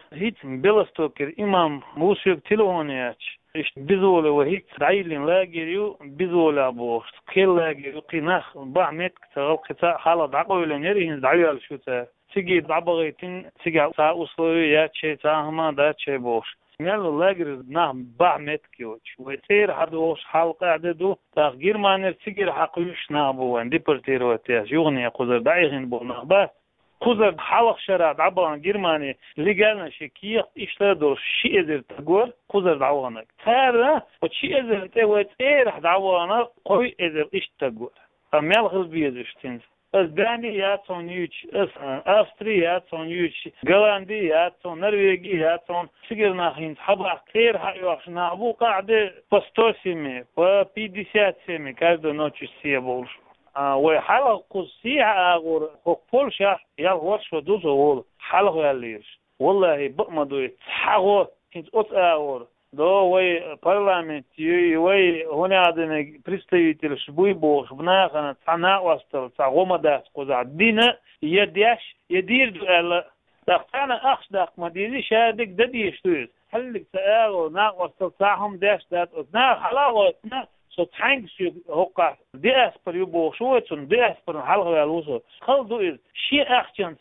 هيت بلستوكر إمام موسيق تلونياتش إيش بزولة وهيت عيلين لاجريو بزولة بوش كل لاجريو قناخ بعمت تغل قطع حالة عقوي لنيرين دعيال شو تا تيجي دعبغيتين تيجي ساوسلويات شيء تاهما دات شيء بوش ميلو لاجر نعم بعمت كيوش وتير حدوش حلقة عددو تغيير مانر تيجي حقيش نابوان دي برتيروتياش يغني قدر دعيهن بونخبا قدر حلق شرع عبران جرماني لقالنا شكيق إشتادو شيء إذر تقول قدر دعوانا تارا وشيء إذر تقول إيرح دعوانا قوي إذر إشتاقول أميال غلبية دشتين أسباني ياتون يوش أستري ياتون يوش غولندي ياتون نرويجي ياتون سيجرنا خين حبا كثير حيوش نابو قاعدة بستوسيمي وبيديسيات سيمي كاردو نوتش سيبولش وحلق قصيحة أغور بولشا يالغوش ودوزو وول حلق ياليش والله بقمدو يتحقو كنت أغور دو وي парламент وي هنا عدنا представитель شبوي بوش بناخنا تعنى وستر تعوما داس قزع دينا يديش يدير دوال داختانا أخش داق مديني شادك دديش تويز هلك تأغو ناق وستر تعهم داش دات ناق حلاغو تحنگ شو هقع دي اسبر يبو شويتون دي اسبر حلقة يالوسو خلدو إذ شي أخشن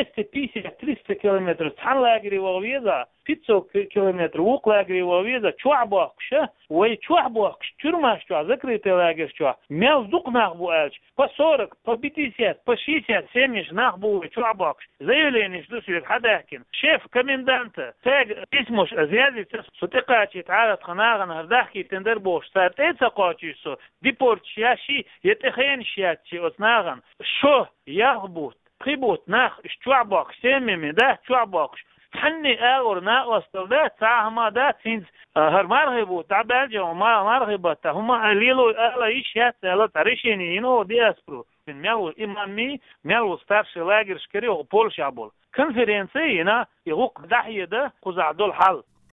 250-300 كيلومتر تحن لاجري وغويزا 500 كيلومتر وق لاجري وغويزا چوع باقشة وي چوع باقش چرماش چوع ذكري تلاجر چوع ميل دوق ناقبو ألش по 40 по 50 по 60 70 ناقبو چوع باقش заявление что сюда حداكن شيف كومندانت تاج اسمش زيادة ستقاتي تعالى خناغن هرداحكي تندر بوش سارت ايتسا قاتيسو ديبورت شياشي يتخين شياتي اتناغن شو يغبوت قيبوت ناخ اشتوعباق سيمي ده شوعباقش حني اغور ناقصتل ده تعهما ده تنز هر مرغبو تعبالجا وما مرغبتا هما قليلو اغلا ايش يات اغلا تاريشيني ينو دي اسبرو من ميلو امامي ميلو ستارشي لاجر شكري وبولشا بول конференции на его дахи да куза дол хал